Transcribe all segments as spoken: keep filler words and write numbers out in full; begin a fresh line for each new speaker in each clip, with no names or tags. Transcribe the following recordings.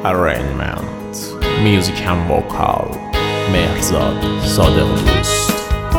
Arrangement Music and Vocal مهرزاد صادق دوست.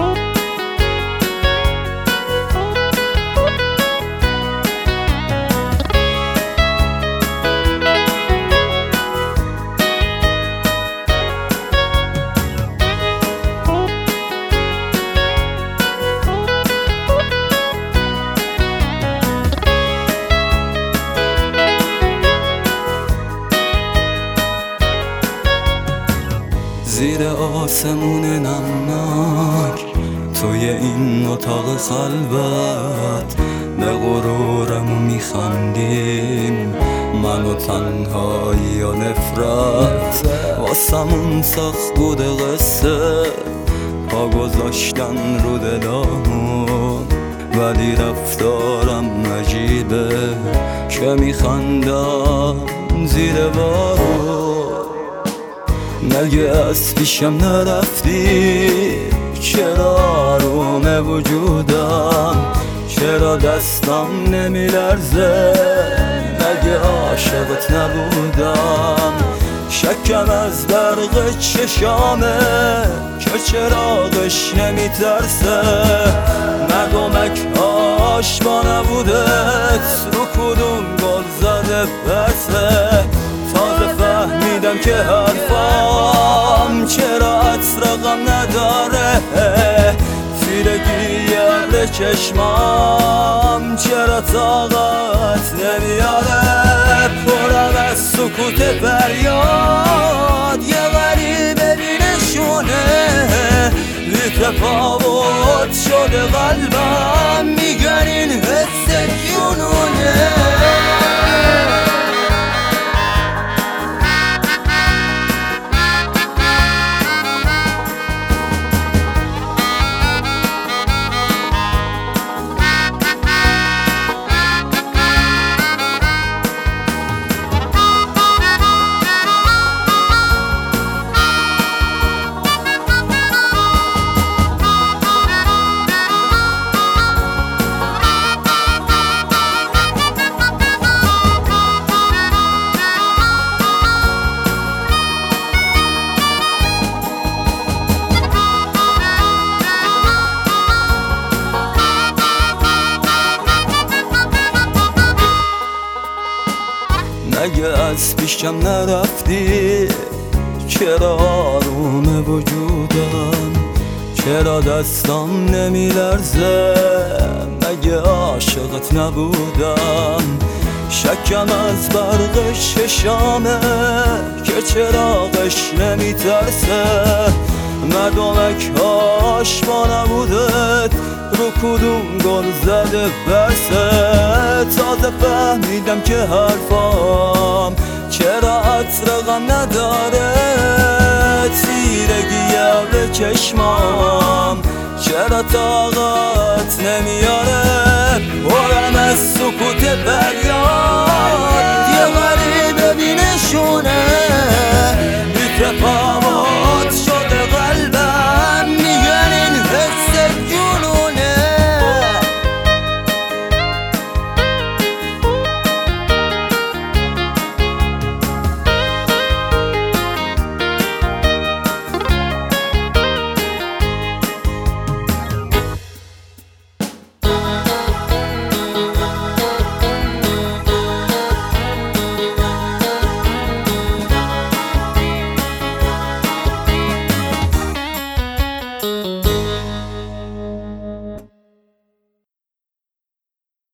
زیر آسمون نمناک توی این اتاق خلوت به غرورمون میخندیم، من و تنهایی و نفرت. واسمون سخت بوده قصه پا گذاشتن رو دلامون، ولی رفتارم عجیبه که میخندم زیر بارون. مگه از پیشم نرفتی؟ چرا آروم وجودم؟ چرا دستم نمیلرزه؟ مگه عاشقت نبودم؟ شکم از برق چشامه که چراغش نمیترسه. مگمک آش با نبودت رو کدوم گل زده برسه. تازه فهمیدم که حرفام چرا اطرقم نداره. تیرگی ابر چشمام چرا طاقت نمیاره. پرم از سکوت فریاد یه غریبه بینشونه. بی تفاوت شده قلبم، میگن این حس جنونه. مگه از پیشم نرفتی؟ چرا آروم وجودم؟ چرا دستم نمیلرزه؟ مگه عاشقت نبودم؟ شکم از برق چشامه که چراغش نمیترسه. مدامک هاش با نبودت رو کدوم گل زده برسه. تازه فهمیدم که حرفام چرا اطرقم نداره. تیرگی ابر چشمام چرا طاقت نمیاره. پرم از سکوت فریاد